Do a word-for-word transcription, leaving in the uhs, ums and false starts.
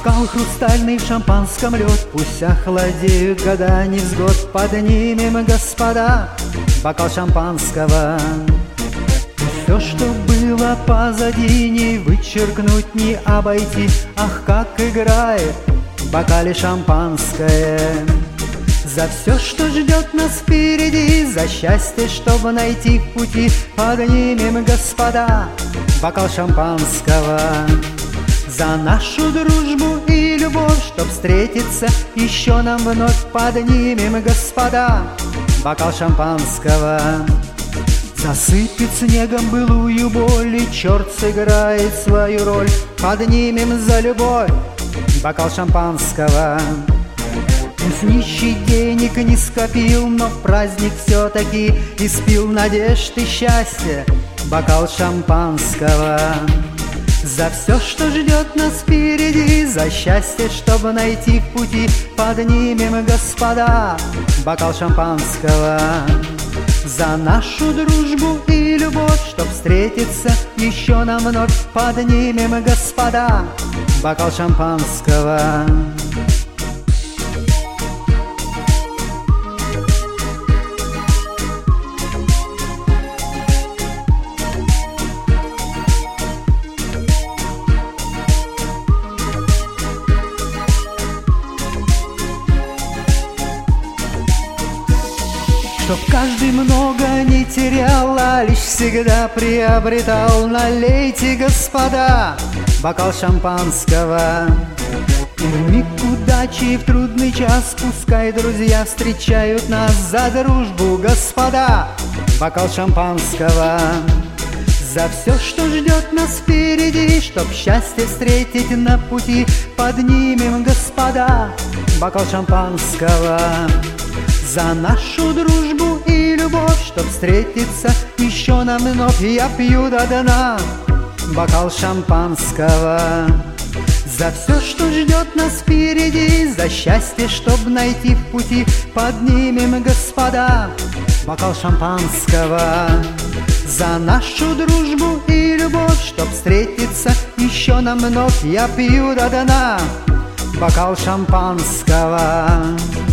Бокал хрустальный, в шампанском лед, пусть охладеют года невзгод. Поднимем, господа, бокал шампанского. Все, что было позади, не вычеркнуть, не обойти. Ах, как играет в бокале шампанское. За все, что ждет нас впереди, за счастье, чтобы найти в пути, поднимем, господа, бокал шампанского. За нашу дружбу и любовь, чтоб встретиться еще нам вновь, поднимем, господа, бокал шампанского. Засыпет снегом былую боль, и черт сыграет свою роль, поднимем за любовь, бокал шампанского. Пусть нищий денег не скопил, но праздник все-таки испил надежд и счастья, бокал шампанского. За все, что ждет нас впереди, за счастье, чтобы найти в пути, поднимем, господа, бокал шампанского. За нашу дружбу и любовь, чтоб встретиться еще нам вновь, поднимем, господа, бокал шампанского. Чтоб каждый много не терял, а лишь всегда приобретал, налейте, господа, бокал шампанского. И в миг удачи, и в трудный час пускай друзья встречают нас. За дружбу, господа, бокал шампанского. За все, что ждет нас впереди, чтоб счастье встретить на пути, поднимем, господа, бокал шампанского. За нашу дружбу и любовь, чтоб встретиться еще нам вновь, я пью до дна, бокал шампанского. За все, что ждет нас впереди, за счастье, чтоб найти в пути, поднимем, господа, бокал шампанского. За нашу дружбу и любовь, чтоб встретиться еще нам вновь, я пью до дна, бокал шампанского.